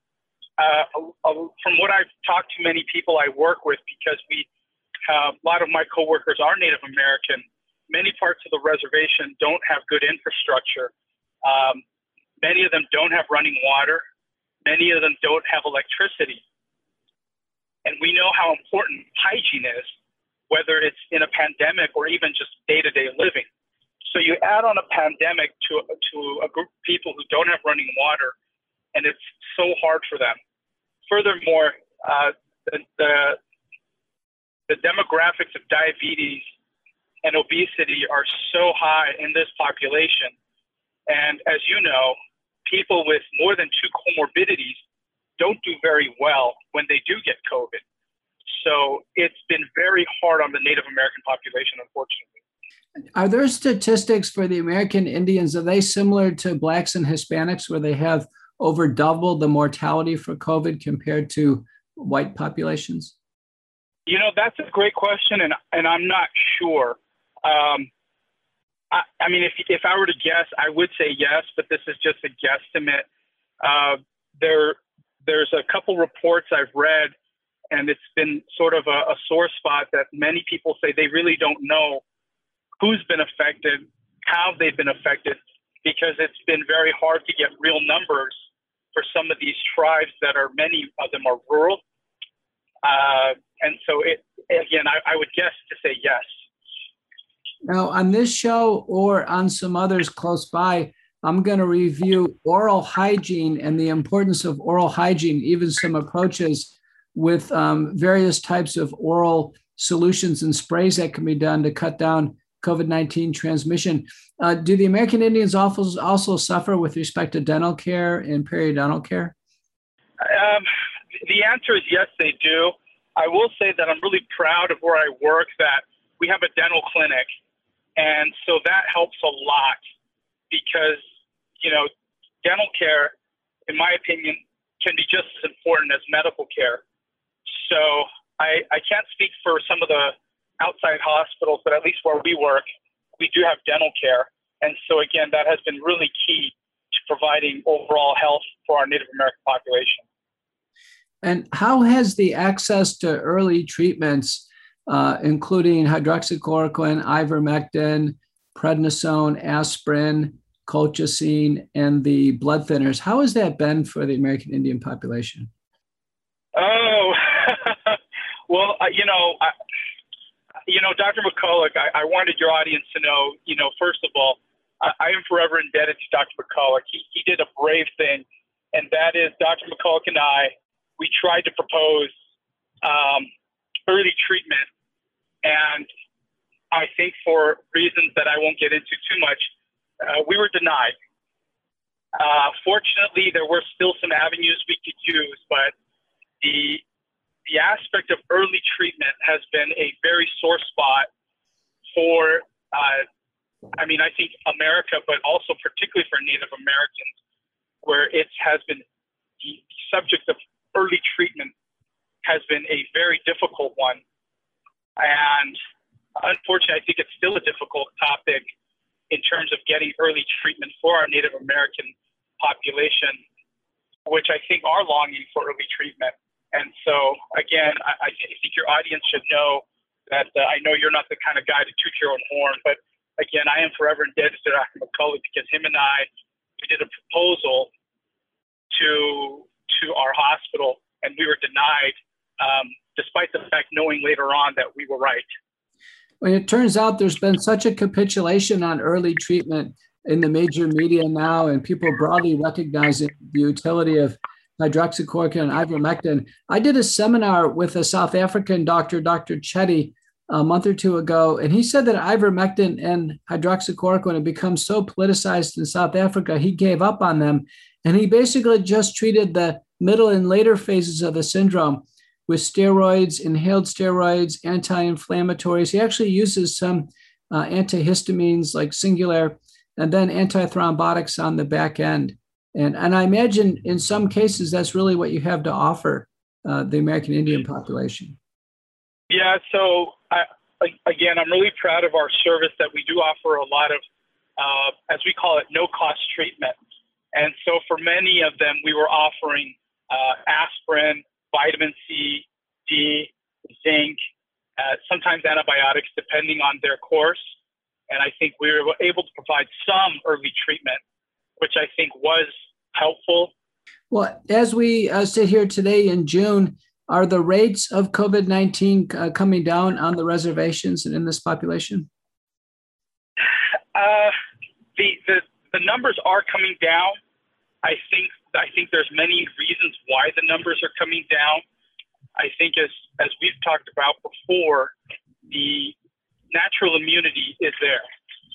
From what I've talked to many people I work with, because a lot of my coworkers are Native American, many parts of the reservation don't have good infrastructure. Many of them don't have running water. Many of them don't have electricity. And we know how important hygiene is, whether it's in a pandemic or even just day-to-day living. So you add on a pandemic to a group of people who don't have running water, and it's so hard for them. Furthermore, the demographics of diabetes and obesity are so high in this population. And as you know, people with more than 2 comorbidities don't do very well when they do get COVID. So it's been very hard on the Native American population, unfortunately. Are there statistics for the American Indians? Are they similar to Blacks and Hispanics, where they have over double the mortality for COVID compared to white populations? That's a great question, and I'm not sure. I mean, if I were to guess, I would say yes, but this is just a guesstimate. There's a couple reports I've read, and it's been sort of a sore spot that many people say they really don't know who's been affected, how they've been affected, because it's been very hard to get real numbers for some of these tribes that many of them are rural. And so I would guess to say yes. Now, on this show or on some others close by, I'm going to review oral hygiene and the importance of oral hygiene, even some approaches with various types of oral solutions and sprays that can be done to cut down COVID-19 transmission. Do the American Indians also suffer with respect to dental care and periodontal care? The answer is yes, they do. I will say that I'm really proud of where I work, that we have a dental clinic. And so that helps a lot because, dental care, in my opinion, can be just as important as medical care. So I can't speak for some of the outside hospitals, but at least where we work, we do have dental care. And so, again, that has been really key to providing overall health for our Native American population. And how has the access to early treatments, including hydroxychloroquine, ivermectin, prednisone, aspirin, colchicine, and the blood thinners, how has that been for the American Indian population? Oh, well, Dr. McCullough, I wanted your audience to know, first of all, I am forever indebted to Dr. McCullough. He did a brave thing, and that is Dr. McCullough and we tried to propose early treatment, and I think for reasons that I won't get into too much, we were denied. Fortunately, there were still some avenues we could use, but the aspect of early treatment has been a very sore spot for, I think America, but also particularly for Native Americans, where it has been the subject of early treatment has been a very difficult one. And unfortunately, I think it's still a difficult topic in terms of getting early treatment for our Native American population, which I think are longing for early treatment. And so, again, I think your audience should know that I know you're not the kind of guy to toot your own horn, but again, I am forever indebted to Dr. McCullough because him and we did a proposal to our hospital, and we were denied, despite the fact knowing later on that we were right. Well, it turns out there's been such a capitulation on early treatment in the major media now, and people broadly recognizing the utility of hydroxychloroquine and ivermectin. I did a seminar with a South African doctor, Dr. Chetty, a month or two ago, and he said that ivermectin and hydroxychloroquine had become so politicized in South Africa, he gave up on them, and he basically just treated the middle and later phases of the syndrome with steroids, inhaled steroids, anti-inflammatories. He actually uses some antihistamines like Singulair, and then antithrombotics on the back end. And I imagine in some cases, that's really what you have to offer the American Indian population. Yeah, so again, I'm really proud of our service that we do offer a lot of, as we call it, no-cost treatment. And so for many of them, we were offering aspirin, vitamin C, D, zinc, sometimes antibiotics, depending on their course. And I think we were able to provide some early treatment, which I think was helpful. Well, as we sit here today in June, are the rates of COVID-19 coming down on the reservations and in this population? The numbers are coming down. I think there's many reasons why the numbers are coming down. I think as we've talked about before, the natural immunity is there.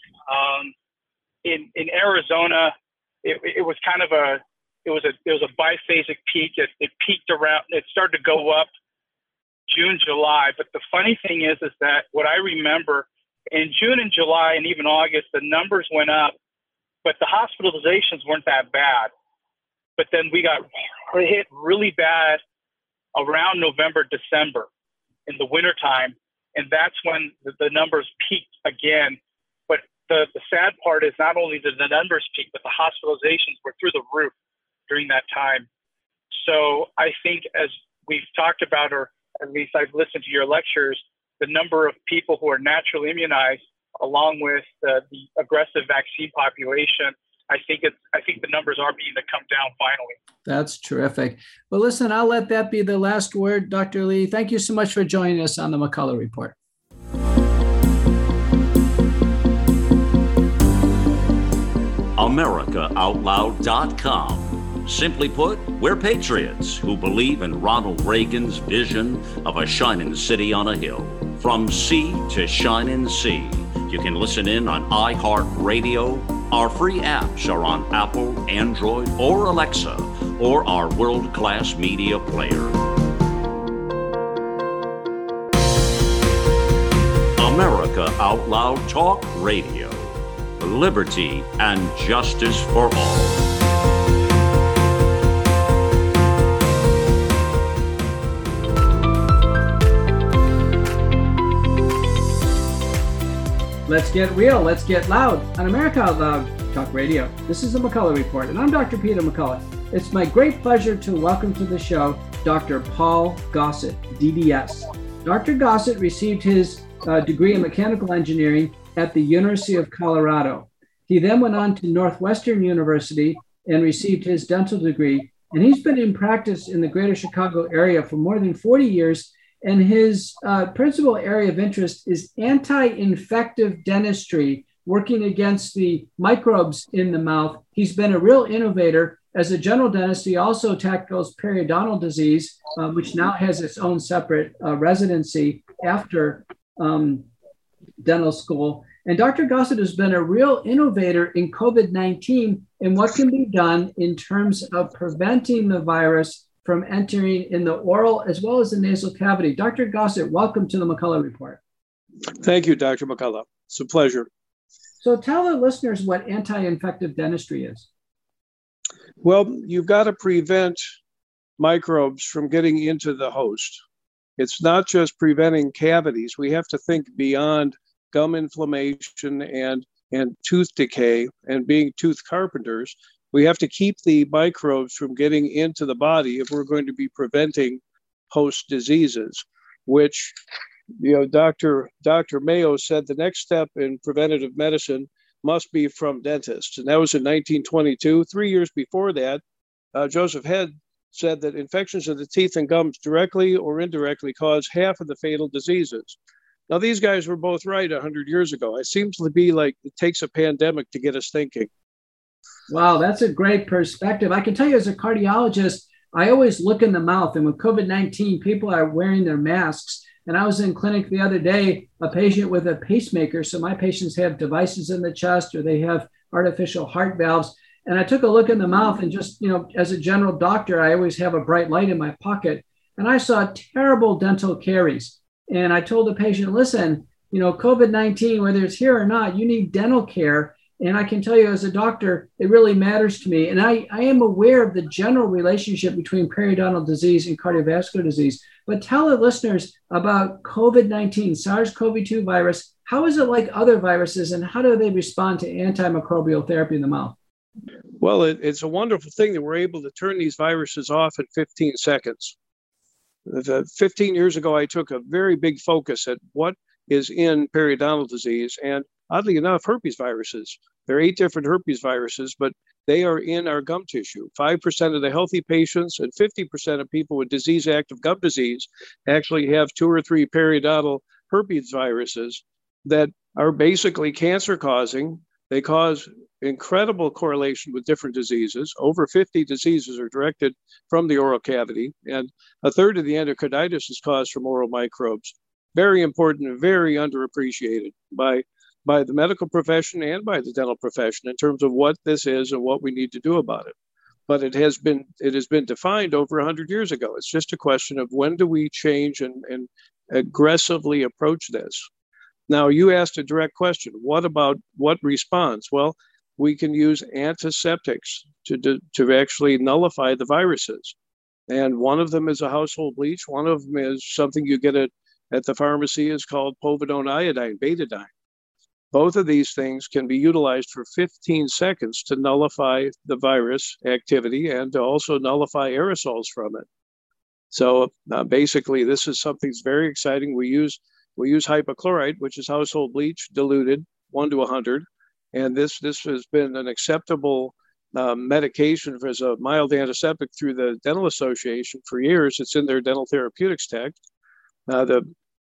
In Arizona, it was kind of a biphasic peak. It peaked around. It started to go up June, July. But the funny thing is that what I remember in June and July and even August, the numbers went up, but the hospitalizations weren't that bad. But then we got hit really bad around November, December in the wintertime. And that's when the numbers peaked again. But the sad part is not only did the numbers peak, but the hospitalizations were through the roof during that time. So I think as we've talked about, or at least I've listened to your lectures, the number of people who are naturally immunized, along with the aggressive vaccine population, I think the numbers are beginning to come down finally. That's terrific. Well, listen, I'll let that be the last word, Dr. Lee. Thank you so much for joining us on the McCullough Report. AmericaOutloud.com. Simply put, we're patriots who believe in Ronald Reagan's vision of a shining city on a hill. From sea to shining sea. You can listen in on iHeartRadio. Our free apps are on Apple, Android, or Alexa, or our world-class media player. America Out Loud Talk Radio. Liberty and justice for all. Let's get real, let's get loud on America Out Loud Talk Radio. This is the McCullough Report, and I'm Dr. Peter McCullough. It's my great pleasure to welcome to the show Dr. Paul Gossett, DDS. Dr. Gossett received his degree in mechanical engineering at the University of Colorado. He then went on to Northwestern University and received his dental degree, and he's been in practice in the greater Chicago area for more than 40 years. And his principal area of interest is anti-infective dentistry, working against the microbes in the mouth. He's been a real innovator. As a general dentist, he also tackles periodontal disease, which now has its own separate residency after dental school. And Dr. Gossett has been a real innovator in COVID-19 and what can be done in terms of preventing the virus from entering in the oral as well as the nasal cavity. Dr. Gossett, welcome to the McCullough Report. Thank you, Dr. McCullough. It's a pleasure. So tell the listeners what anti-infective dentistry is. Well, you've got to prevent microbes from getting into the host. It's not just preventing cavities. We have to think beyond gum inflammation and tooth decay and being tooth carpenters. We have to keep the microbes from getting into the body if we're going to be preventing host diseases, which, Dr. Mayo said the next step in preventative medicine must be from dentists. And that was in 1922. 3 years before that, Joseph Head said that infections of the teeth and gums directly or indirectly cause half of the fatal diseases. Now, these guys were both right 100 years ago. It seems to be like it takes a pandemic to get us thinking. Wow, that's a great perspective. I can tell you as a cardiologist, I always look in the mouth. And with COVID-19, people are wearing their masks. And I was in clinic the other day, a patient with a pacemaker. So my patients have devices in the chest or they have artificial heart valves. And I took a look in the mouth and just, as a general doctor, I always have a bright light in my pocket. And I saw terrible dental caries. And I told the patient, listen, COVID-19, whether it's here or not, you need dental care. And I can tell you as a doctor, it really matters to me. And I am aware of the general relationship between periodontal disease and cardiovascular disease. But tell the listeners about COVID-19, SARS-CoV-2 virus. How is it like other viruses and how do they respond to antimicrobial therapy in the mouth? Well, it's a wonderful thing that we're able to turn these viruses off in 15 seconds. 15 years ago, I took a very big focus at what is in periodontal disease. And oddly enough, herpes viruses. There are 8 different herpes viruses, but they are in our gum tissue. 5% of the healthy patients and 50% of people with disease-active gum disease actually have 2 or 3 periodontal herpes viruses that are basically cancer-causing. They cause incredible correlation with different diseases. Over 50 diseases are directed from the oral cavity, and a third of the endocarditis is caused from oral microbes. Very important and very underappreciated by the medical profession and by the dental profession in terms of what this is and what we need to do about it. But it has been defined over 100 years ago. It's just a question of when do we change and aggressively approach this. Now, you asked a direct question. What about what response? Well, we can use antiseptics to actually nullify the viruses. And one of them is a household bleach. One of them is something you get at the pharmacy is called povidone iodine, betadine. Both of these things can be utilized for 15 seconds to nullify the virus activity and to also nullify aerosols from it. So basically, this is something that's very exciting. We use hypochlorite, which is household bleach, diluted 1 to 100. And this has been an acceptable medication as a mild antiseptic through the Dental Association for years. It's in their dental therapeutics text. The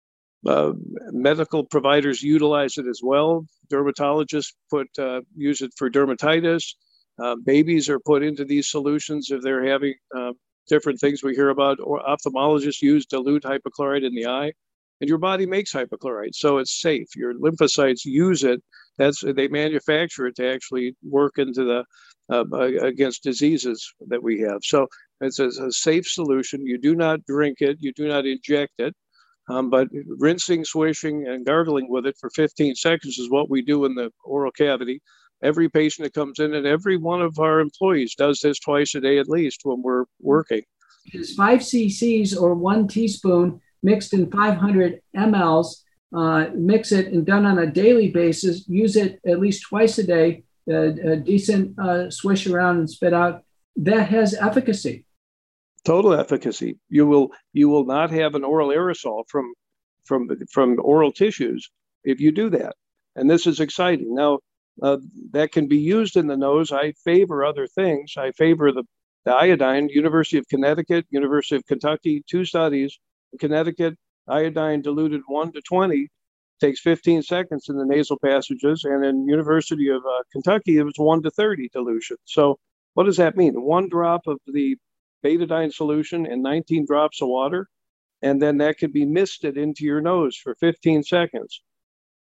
medical providers utilize it as well. Dermatologists use it for dermatitis. Babies are put into these solutions if they're having different things we hear about. Or ophthalmologists use dilute hypochlorite in the eye. And your body makes hypochlorite, so it's safe. Your lymphocytes use it. They manufacture it to actually work into the against diseases that we have. So it's a safe solution. You do not drink it. You do not inject it. But rinsing, swishing, and gargling with it for 15 seconds is what we do in the oral cavity. Every patient that comes in and every one of our employees does this twice a day at least when we're working. It's 5 cc's or 1 teaspoon mixed in 500 mLs. Mix it and done on a daily basis. Use it at least twice a day. A decent swish around and spit out. That has efficacy. Total efficacy. You will not have an oral aerosol from oral tissues if you do that. And this is exciting. Now, that can be used in the nose. I favor other things. I favor the iodine. University of Connecticut, University of Kentucky, 2 studies. In Connecticut, iodine diluted 1 to 20 takes 15 seconds in the nasal passages. And in University of Kentucky, it was 1 to 30 dilution. So what does that mean? 1 drop of the betadine solution and 19 drops of water, and then that can be misted into your nose for 15 seconds.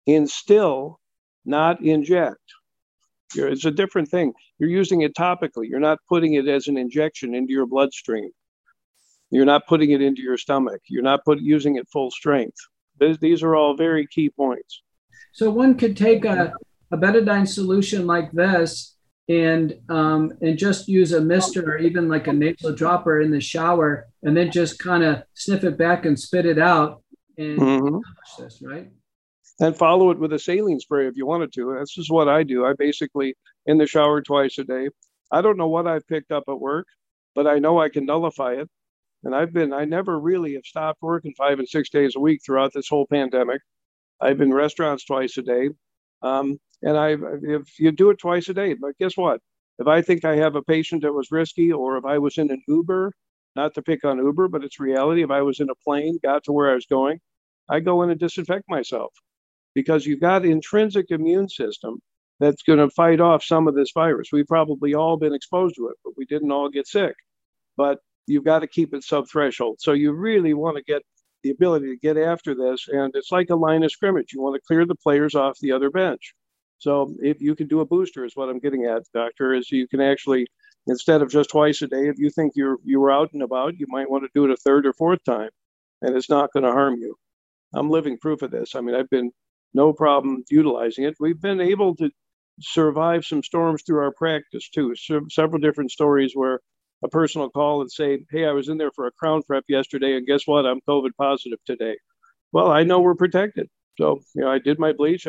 Instill, not inject. It's a different thing. You're using it topically. You're not putting it as an injection into your bloodstream. You're not putting it into your stomach. You're not using it full strength. These are all very key points. So one could take a betadine solution like this and just use a mister or even like a nasal dropper in the shower, and then just kind of sniff it back and spit it out and accomplish this, right? And follow it with a saline spray if you wanted to. That's just what I do. I basically, in the shower twice a day. I don't know what I've picked up at work, but I know I can nullify it. And I never really have stopped working 5 and 6 days a week throughout this whole pandemic. I've been in restaurants twice a day. And if you do it twice a day, but guess what? If I think I have a patient that was risky, or if I was in an Uber, not to pick on Uber, but it's reality. If I was in a plane, got to where I was going, I go in and disinfect myself, because you've got intrinsic immune system that's going to fight off some of this virus. We've probably all been exposed to it, but we didn't all get sick. But you've got to keep it sub-threshold. So you really want to get the ability to get after this. And it's like a line of scrimmage. You want to clear the players off the other bench. So if you can do a booster is what I'm getting at, doctor, is you can actually, instead of just twice a day, if you think you were out and about, you might want to do it a third or fourth time, and it's not going to harm you. I'm living proof of this. I mean, I've been no problem utilizing it. We've been able to survive some storms through our practice too. Several different stories where a person will call and say, hey, I was in there for a crown prep yesterday, and guess what? I'm COVID positive today. Well, I know we're protected. So, I did my bleach.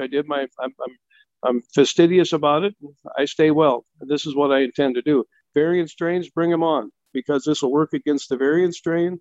I'm fastidious about it. I stay well. This is what I intend to do. Variant strains, bring them on, because this will work against the variant strain.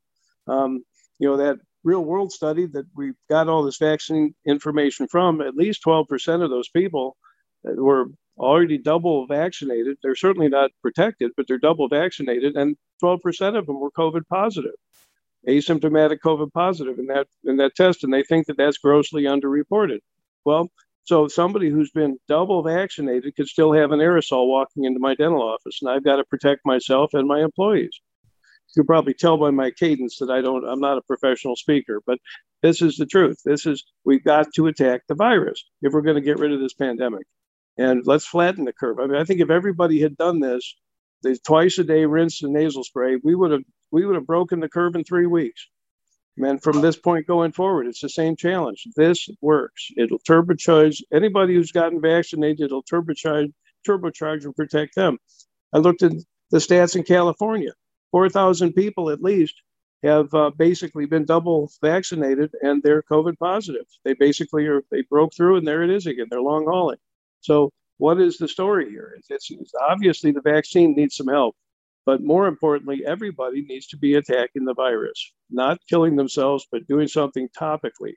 That real world study that we've got all this vaccine information from, at least 12% of those people that were already double vaccinated. They're certainly not protected, but they're double vaccinated, and 12% of them were COVID positive, asymptomatic COVID positive in that test, and they think that that's grossly underreported. Well, so somebody who's been double vaccinated could still have an aerosol walking into my dental office, and I've got to protect myself and my employees. You can probably tell by my cadence that I'm not a professional speaker, but this is the truth. We've got to attack the virus if we're going to get rid of this pandemic. And let's flatten the curve. I mean, I think if everybody had done this, the twice a day rinse and nasal spray, we would have broken the curve in 3 weeks. And from this point going forward, it's the same challenge. This works. It'll turbocharge anybody who's gotten vaccinated. It'll turbocharge and protect them. I looked at the stats in California. 4,000 people at least have basically been double vaccinated, and they're COVID positive. They basically they broke through, and there it is again. They're long hauling. So what is the story here? It's obviously the vaccine needs some help, but more importantly, everybody needs to be attacking the virus, not killing themselves, but doing something topically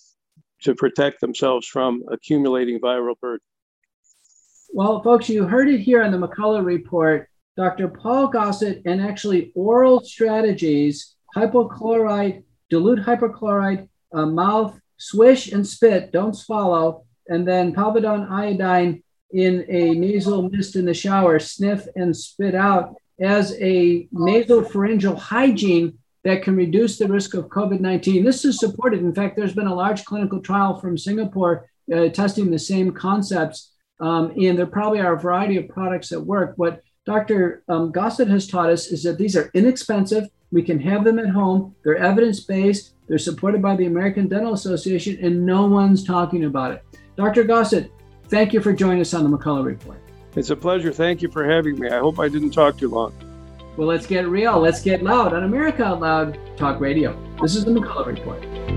to protect themselves from accumulating viral burden. Well, folks, you heard it here on the McCullough Report. Dr. Paul Gossett, and actually Oral Strategies, hypochlorite, dilute hypochlorite, mouth, swish and spit, don't swallow, and then povidone iodine in a nasal mist in the shower, sniff and spit out as a nasopharyngeal hygiene that can reduce the risk of COVID-19. This is supported. In fact, there's been a large clinical trial from Singapore testing the same concepts, and there probably are a variety of products that work. What Dr. Gossett has taught us is that these are inexpensive. We can have them at home. They're evidence-based. They're supported by the American Dental Association, and no one's talking about it. Dr. Gossett, thank you for joining us on the McCullough Report. It's a pleasure. Thank you for having me. I hope I didn't talk too long. Well, let's get real. Let's get loud on America Out Loud Talk Radio. This is the McCullough Report.